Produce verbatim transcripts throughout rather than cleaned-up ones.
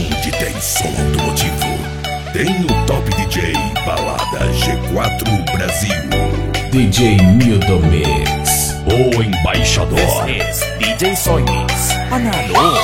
Onde tem som automotivo, tem o Top D J Balada G quatro Brasil. D J Nildo Mix, o embaixador. This is D J Sonhos. Panalo.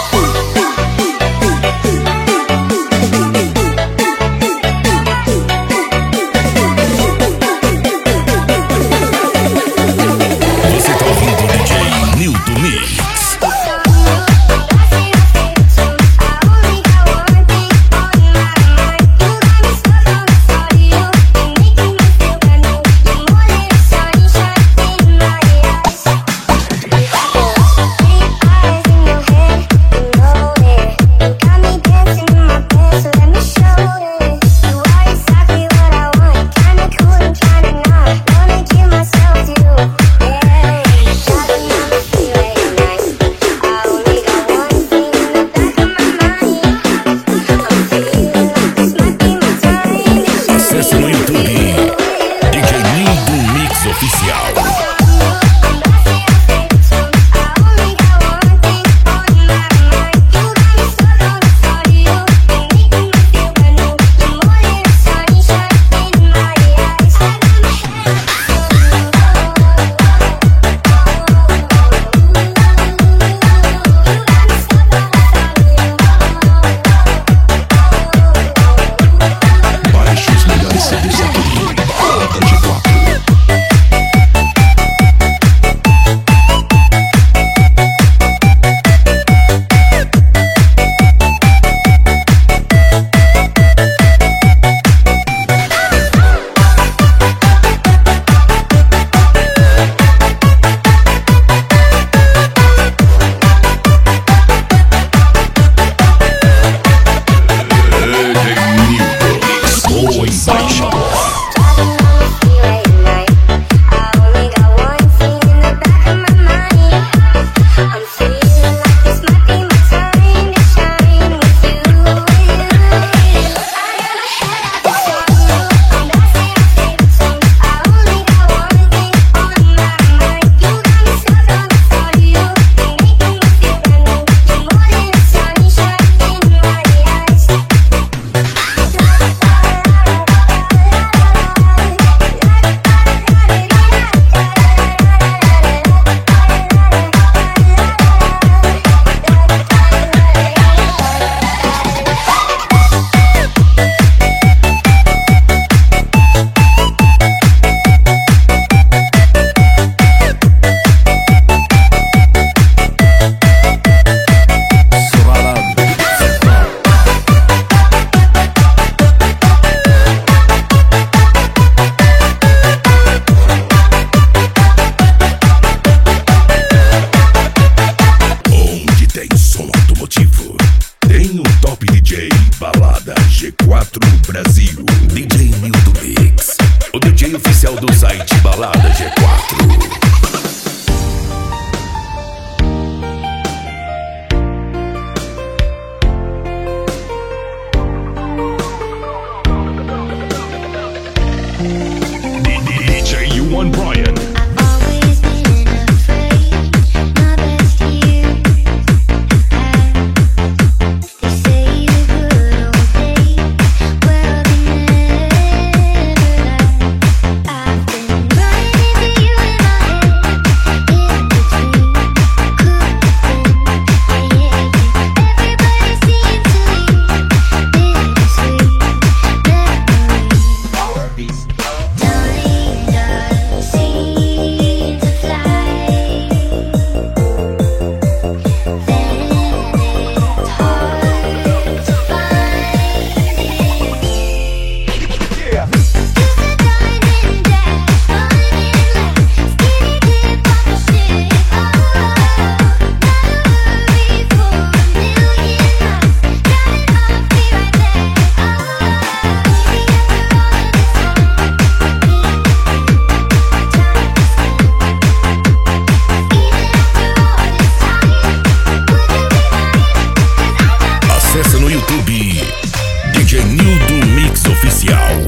Tem o Top D J Balada G quatro Brasil. D J Nildo Mix, o D J oficial do site Balada G quatro. Brian. D J Nildo Mix Oficial.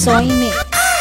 Soine.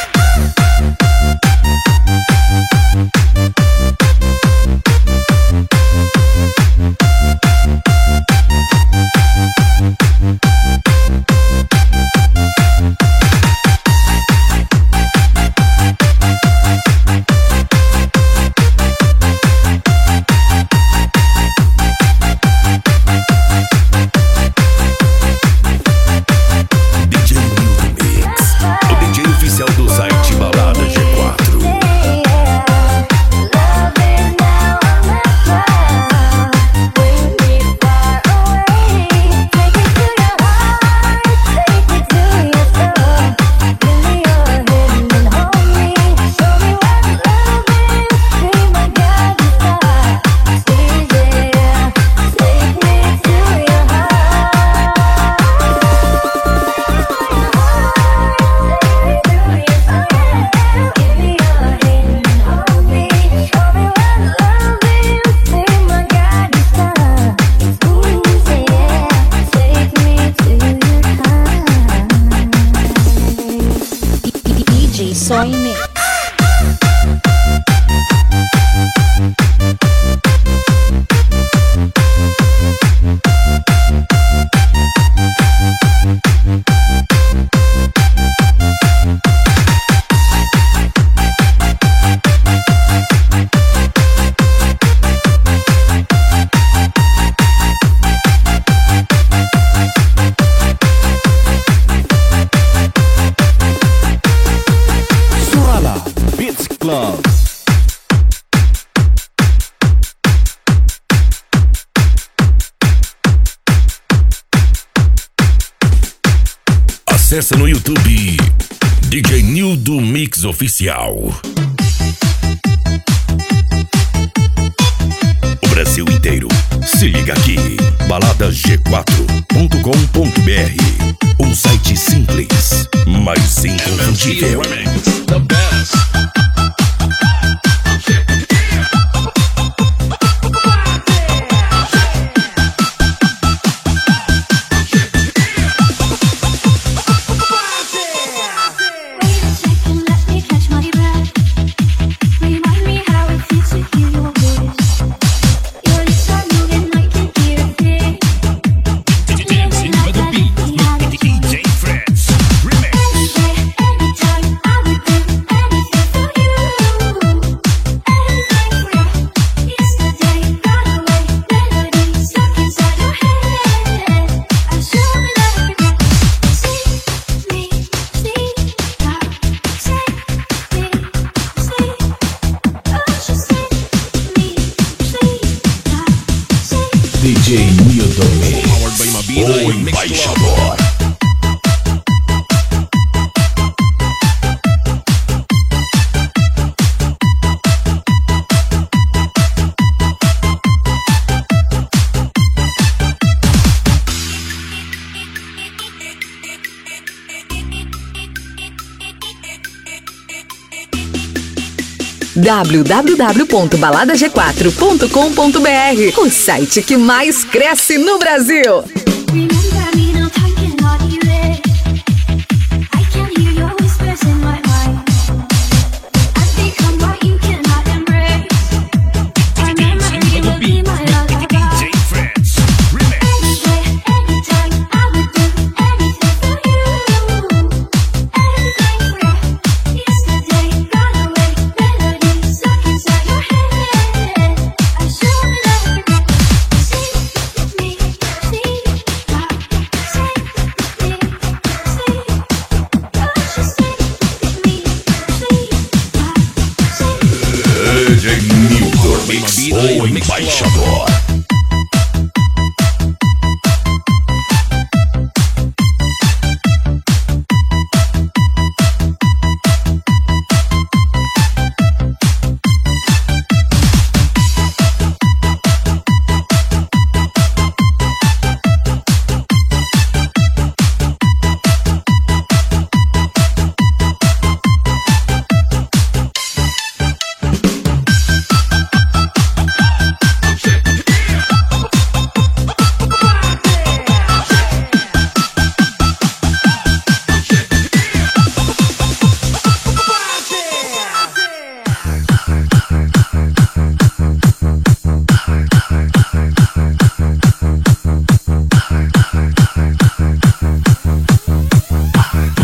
Soine. Acesse no YouTube D J Nildo Mix Oficial. O Brasil inteiro se liga aqui. balada g quatro ponto com ponto b r. Um site simples, mas inconfundível. D J Nildo Mix, o embaixador. w w w ponto balada g quatro ponto com ponto b r, o site que mais cresce no Brasil. D J Nildo Mix, o embaixador.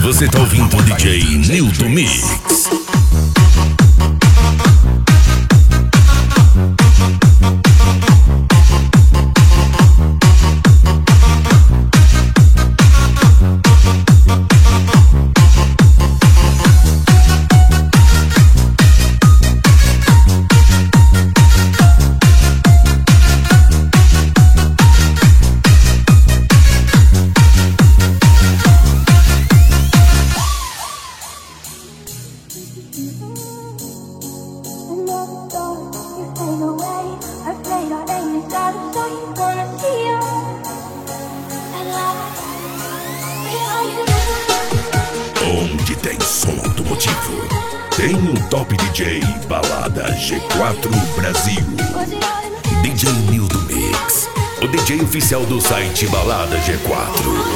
Você tá ouvindo o D J Nildo Mix. Onde tem som automotivo, tem um top D J Balada G quatro Brasil. D J Nildo Mix, o D J oficial do site Balada G quatro.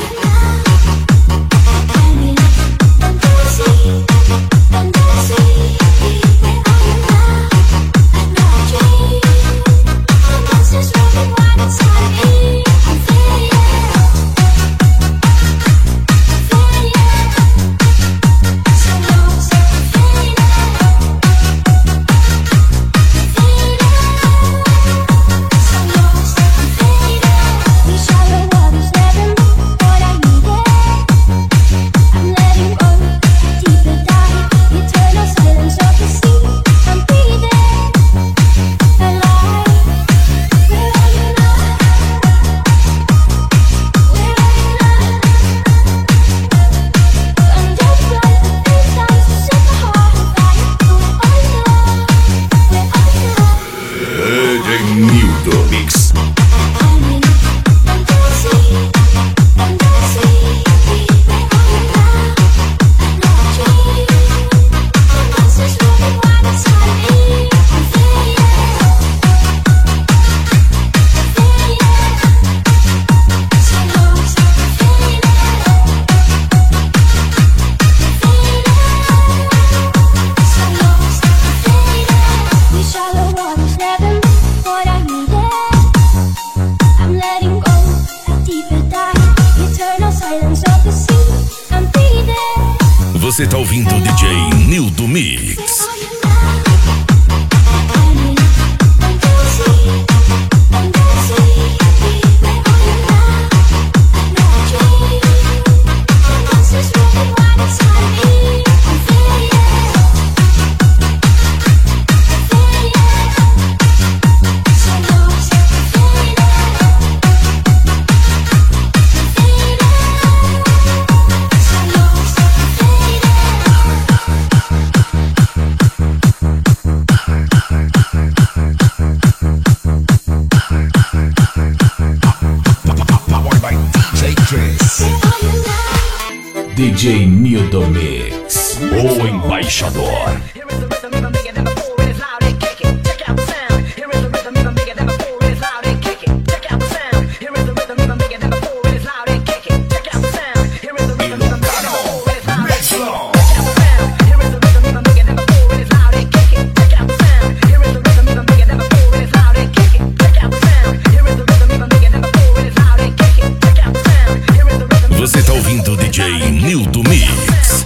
Você tá ouvindo o D J Nildo Mix. D J Nildo Mix, o embaixador. Você tá ouvindo o D J Nildo Mix.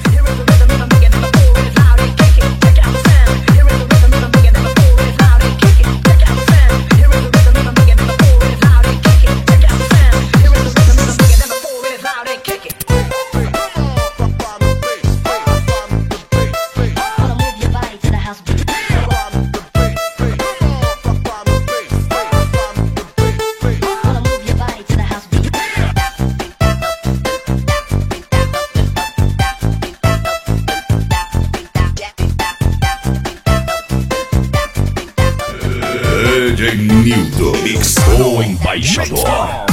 D J Nildo Mix, o embaixador.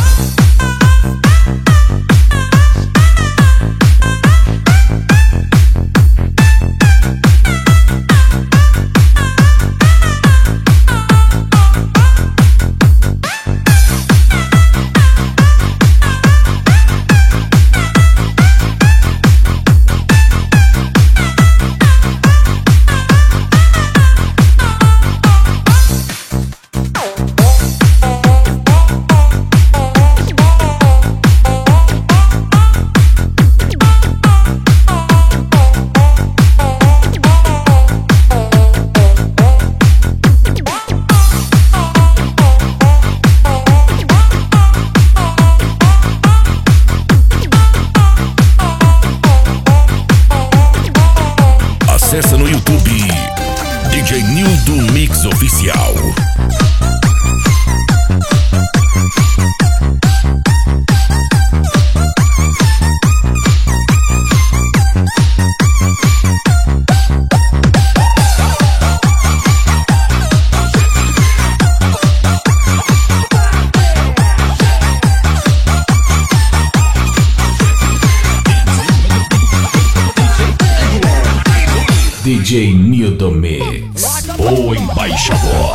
D J Nildo Mix, o embaixador.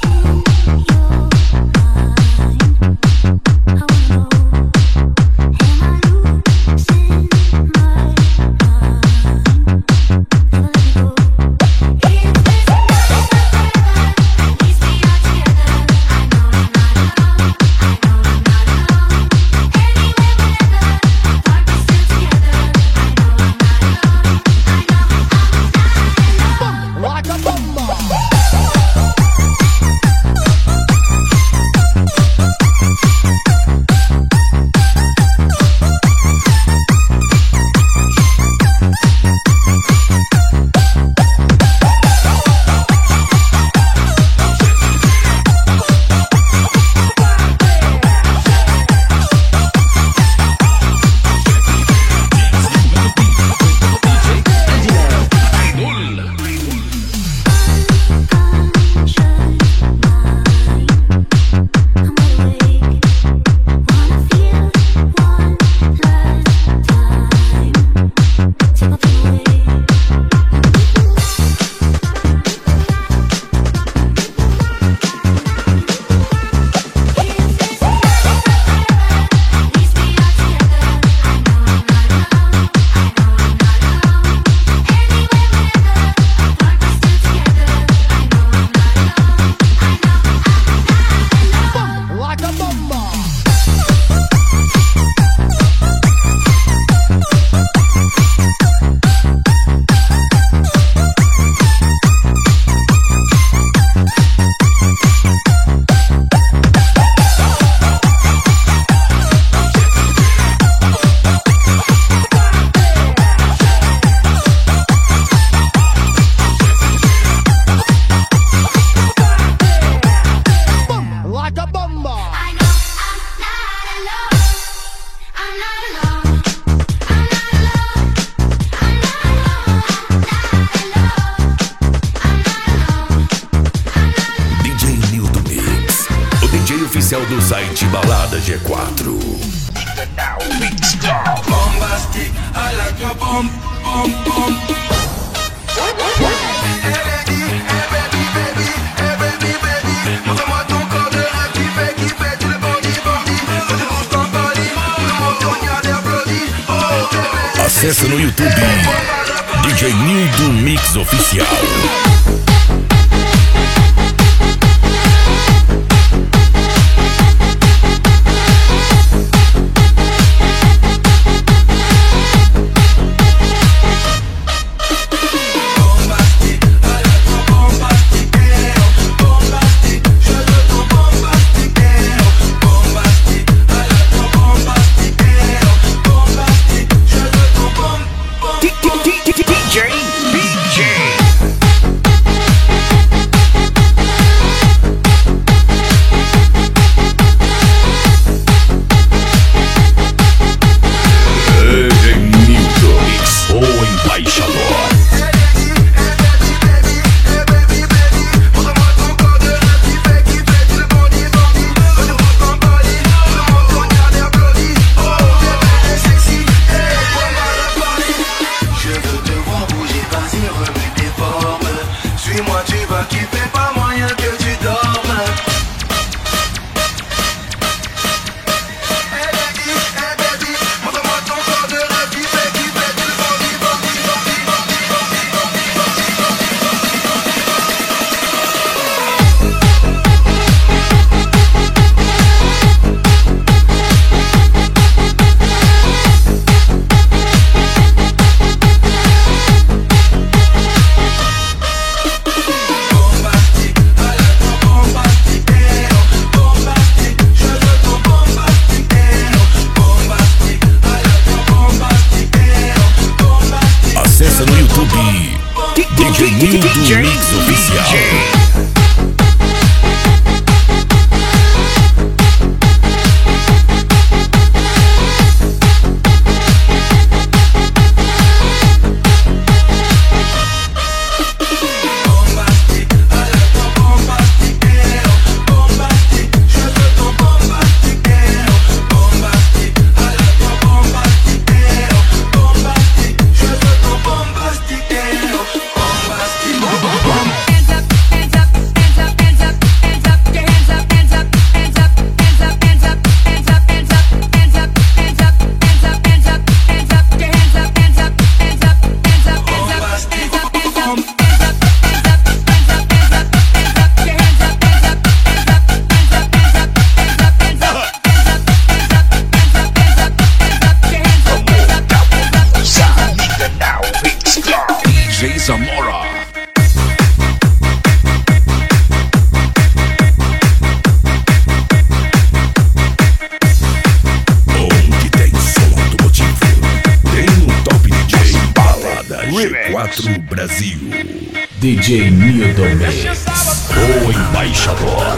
Oficial do site Balada G quatro. Bombastic, I like your bomb, bomb, bomb. Hey baby, hey baby, baby, hey baby, baby. Montre-moi ton corps de rêve qui fait, qui fait tout le bandit, bandit. Quand tu bouges ton body, tout le monde te regarde et applaudit. Oh bébé. Acesse no YouTube D J Nildo Mix Oficial. No YouTube D J Nildo Mix Oficial. Bombastic, G quatro Brasil. D J Nildo Mix, o embaixador.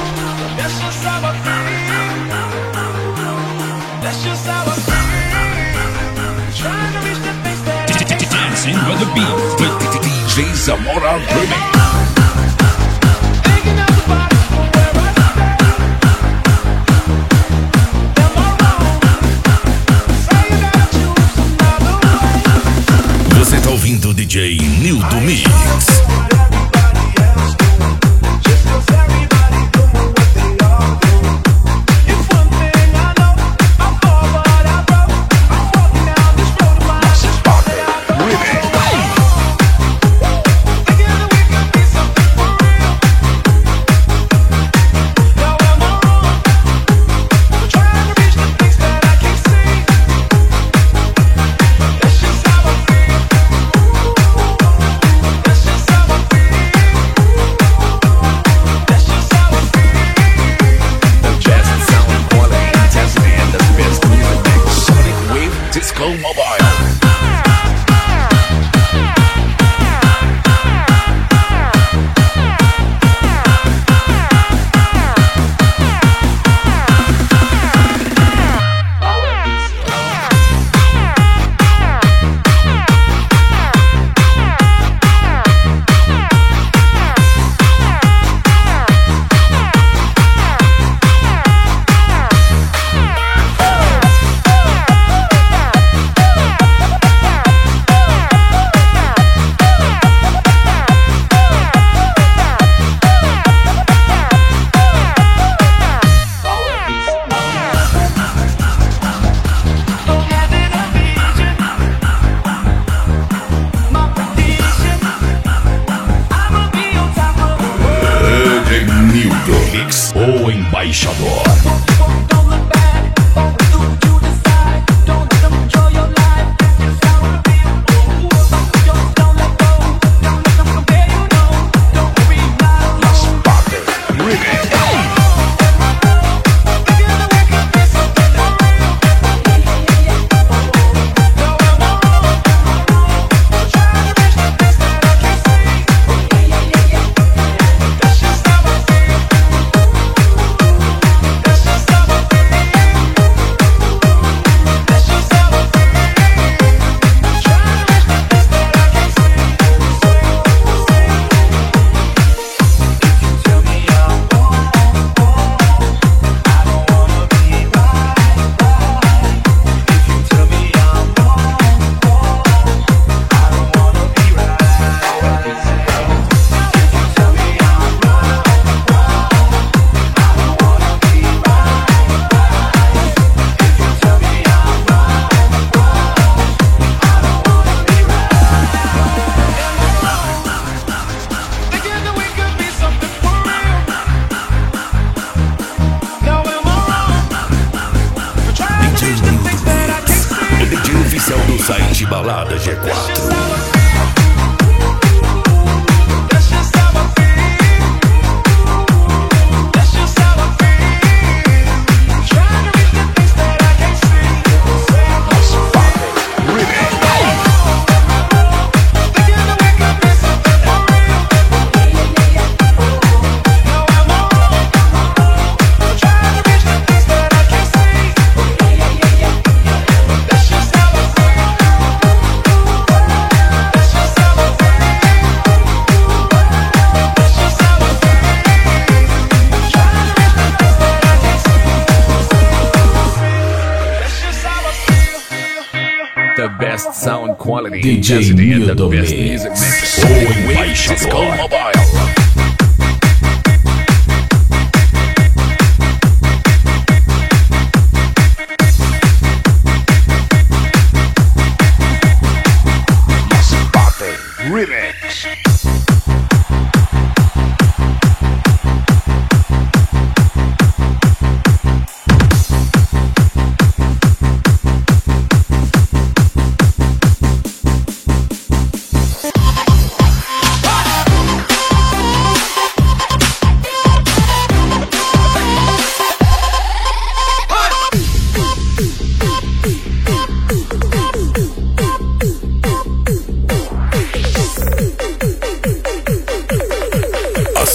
Dancing with the beat with D J Zamora Remix. Você tá ouvindo o D J Nildo Mix. Disco Mobile. O embaixador. Do site Balada G quatro. The best sound quality, D J intensity, and the Nildo best Mix. music mix. O embaixador. Disco Mobile. Remix.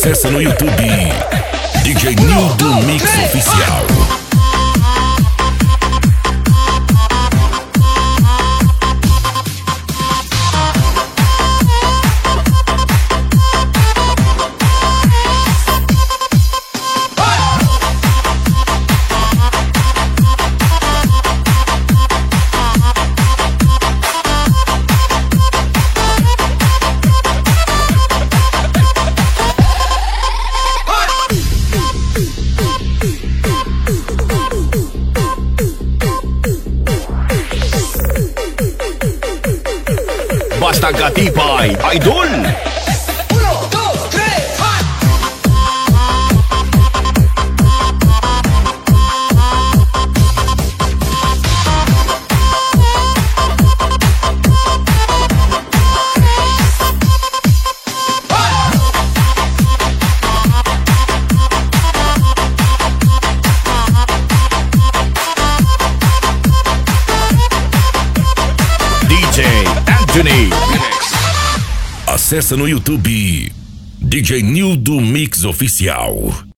Acesse no YouTube D J Nildo Mix Oficial. Basta Katipay Idol. Uno, dos, tres, D J Anthony. Acesse no YouTube D J Nildo Mix Oficial.